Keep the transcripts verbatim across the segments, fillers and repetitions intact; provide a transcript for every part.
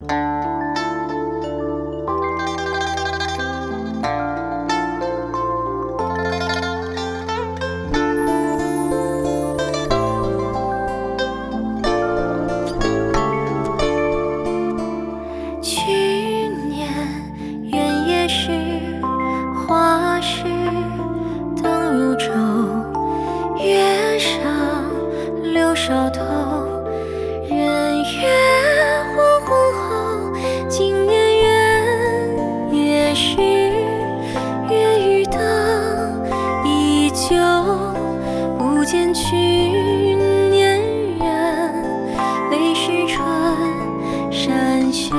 梢头，人月黄昏后，今年月也是月余灯，依旧不见去年人，泪湿春衫袖。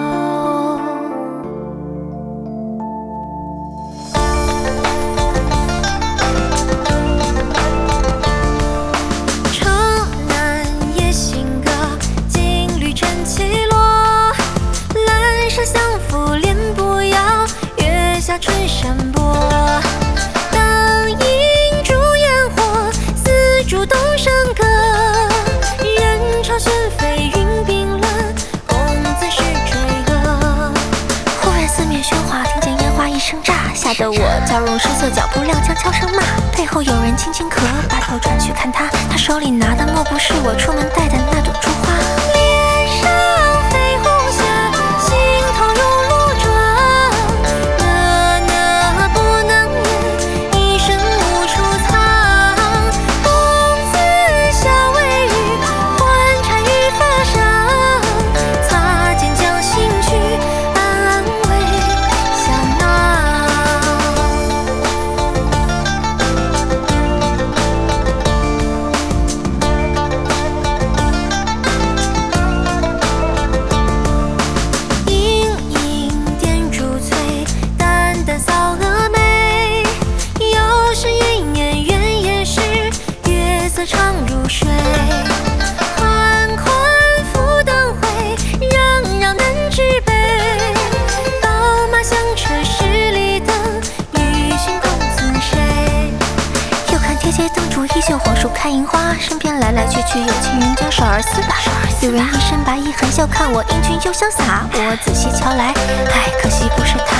春山坡，当映烛焰火，丝竹东山阁。人潮喧飞，云鬓乱，公子是追歌。忽然四面喧哗，听见烟花一声炸，吓得我娇容失色，脚步踉跄，悄声骂。背后有人轻轻咳，把头转去看他，他手里拿的莫不是我出门带的那朵珠花。脸上绯红霞，心头有罗妆。常入水，款款赴灯会，攘攘难举杯。宝马香车十里灯，欲寻公子谁？又看贴街灯烛依旧，黄树开银花，身边来来去去有情人将少儿厮打。有人一身白衣含笑看我英俊又潇洒，我仔细瞧来，唉，可惜不是他。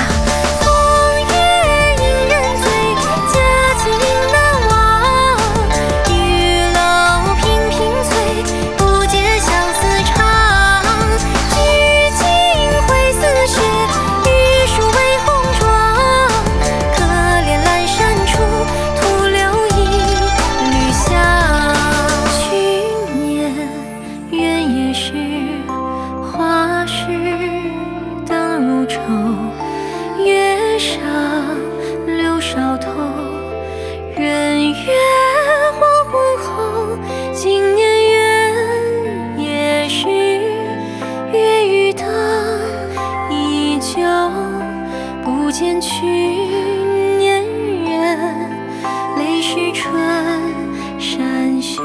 月上柳梢头，人月黄昏后，今年月也是月余灯，依旧不见去年人，泪湿春衫袖。